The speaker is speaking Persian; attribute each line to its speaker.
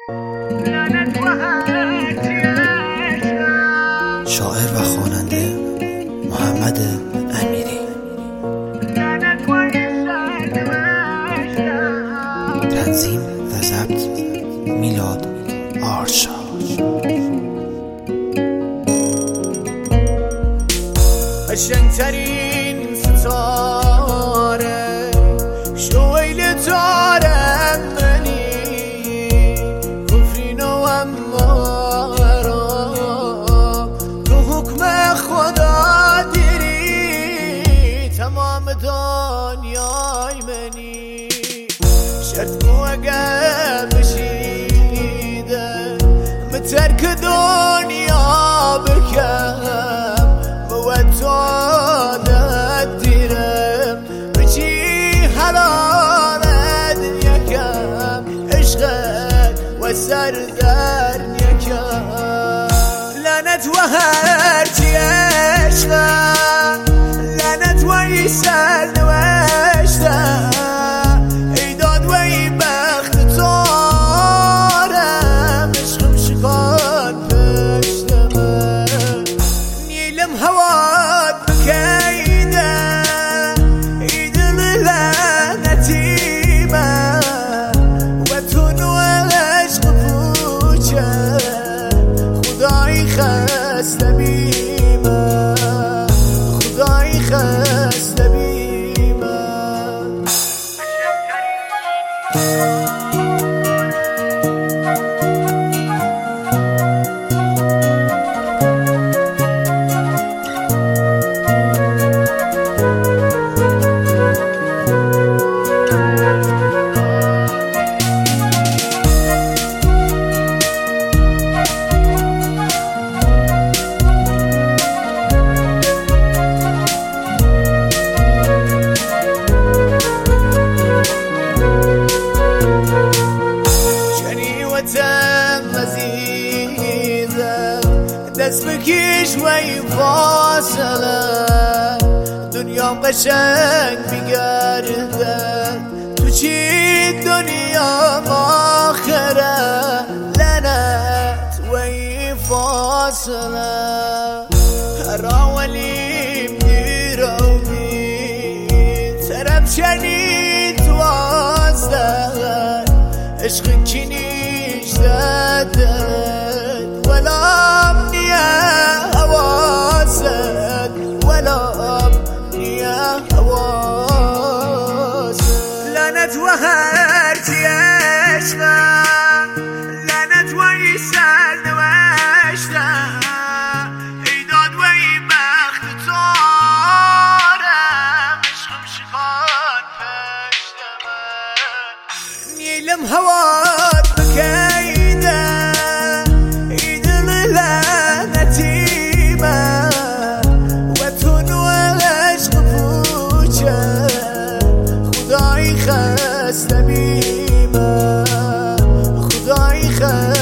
Speaker 1: شاعر و خواننده محمد امیری. تنظیم و ضبط میلاد آرشا.
Speaker 2: قشنگترین ستاره شویل دارم منی کفرین و امارم تو حکم خدا دیری تمام دنیای منی شرط مو اگر بشیده مترک دنیا بکم وتوالد دیرم بچی حلالت یکم عشقت و سردر یکم لعنت و هرچی عشقم لعنت و ای سرنوشتم ای داد و ای بخت تارم عشقم شکان پشتمه نیلم هوات بکیده ای دل لعنتی من و تو نو عشق پوچه خدایی خسته بی من خدایی خسته بی من. دست بکش و این فاصله دنیام قشنگ میگرده تو چی دنیا آخره لعنت و این فاصله هر اولیم دیره و می طرف شنید وازده عشق کنیش دادت ولام حواسك ولا يا حواسك لعنت وهرتي عشقا لعنت ويسال نواشتا ايداد وي بخت طارم عشقم شقان پشتمه نیلم هوات بكيده خدایی خسته بی من خدایی خسته